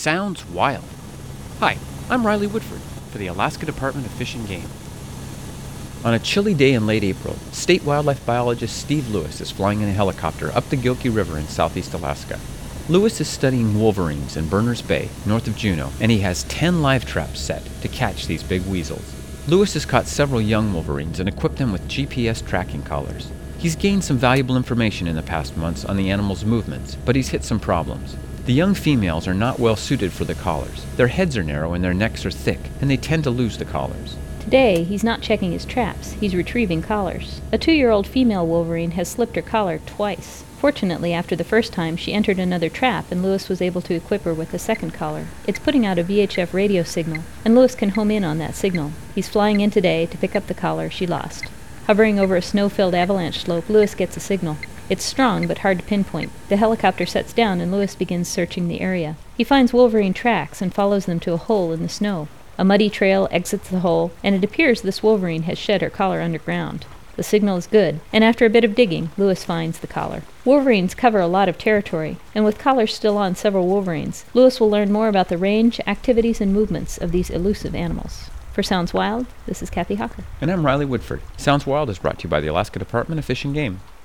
Sounds wild. Hi, I'm Riley Woodford for the Alaska Department of Fish and Game. On a chilly day in late April, state wildlife biologist Steve Lewis is flying in a helicopter up the Gilkey River in southeast Alaska. Lewis is studying wolverines in Berners Bay, north of Juneau, and he has 10 live traps set to catch these big weasels. Lewis has caught several young wolverines and equipped them with GPS tracking collars. He's gained some valuable information in the past months on the animal's movements, but he's hit some problems. The young females are not well suited for the collars. Their heads are narrow and their necks are thick, and they tend to lose the collars. Today, he's not checking his traps, he's retrieving collars. A 2-year-old female wolverine has slipped her collar twice. Fortunately, after the first time, she entered another trap and Lewis was able to equip her with a second collar. It's putting out a VHF radio signal, and Lewis can home in on that signal. He's flying in today to pick up the collar she lost. Hovering over a snow-filled avalanche slope, Lewis gets a signal. It's strong but hard to pinpoint. The helicopter sets down and Lewis begins searching the area. He finds wolverine tracks and follows them to a hole in the snow. A muddy trail exits the hole, and it appears this wolverine has shed her collar underground. The signal is good, and after a bit of digging, Lewis finds the collar. Wolverines cover a lot of territory, and with collars still on several wolverines, Lewis will learn more about the range, activities, and movements of these elusive animals. For Sounds Wild, this is Kathy Hawker. And I'm Riley Woodford. Sounds Wild is brought to you by the Alaska Department of Fish and Game.